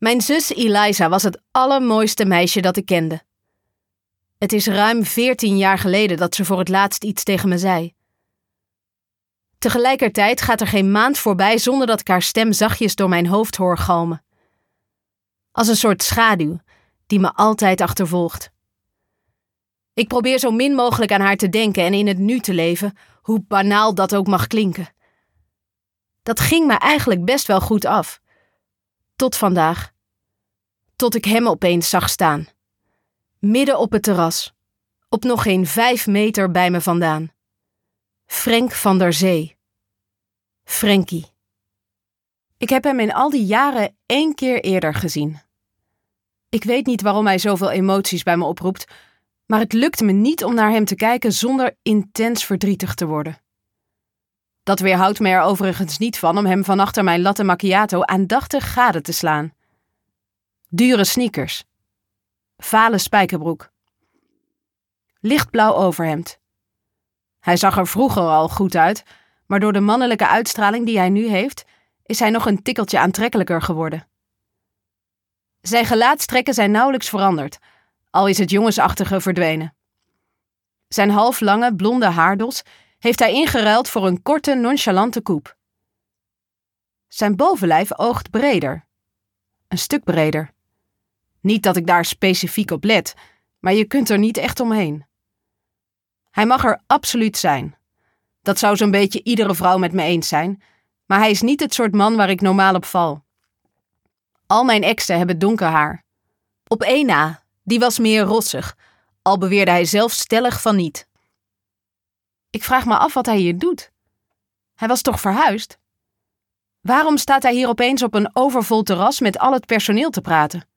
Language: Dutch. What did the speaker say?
Mijn zus Eliza was het allermooiste meisje dat ik kende. Het is ruim 14 jaar geleden dat ze voor het laatst iets tegen me zei. Tegelijkertijd gaat er geen maand voorbij zonder dat ik haar stem zachtjes door mijn hoofd hoor galmen. Als een soort schaduw die me altijd achtervolgt. Ik probeer zo min mogelijk aan haar te denken en in het nu te leven, hoe banaal dat ook mag klinken. Dat ging me eigenlijk best wel goed af. Tot vandaag. Tot ik hem opeens zag staan. Midden op het terras. Op nog geen 5 meter bij me vandaan. Frank van der Zee. Frankie. Ik heb hem in al die jaren 1 keer eerder gezien. Ik weet niet waarom hij zoveel emoties bij me oproept, maar het lukt me niet om naar hem te kijken zonder intens verdrietig te worden. Dat weerhoudt me er overigens niet van om hem van achter mijn latte macchiato aandachtig gade te slaan. Dure sneakers. Vale spijkerbroek. Lichtblauw overhemd. Hij zag er vroeger al goed uit, maar door de mannelijke uitstraling die hij nu heeft, is hij nog een tikkeltje aantrekkelijker geworden. Zijn gelaatstrekken zijn nauwelijks veranderd, al is het jongensachtige verdwenen. Zijn halflange, blonde haardos heeft hij ingeruild voor een korte, nonchalante coupe. Zijn bovenlijf oogt breder. Een stuk breder. Niet dat ik daar specifiek op let, maar je kunt er niet echt omheen. Hij mag er absoluut zijn. Dat zou zo'n beetje iedere vrouw met me eens zijn, maar hij is niet het soort man waar ik normaal op val. Al mijn exen hebben donker haar. Op één na, die was meer rossig, al beweerde hij zelf stellig van niet. Ik vraag me af wat hij hier doet. Hij was toch verhuisd? Waarom staat hij hier opeens op een overvol terras met al het personeel te praten?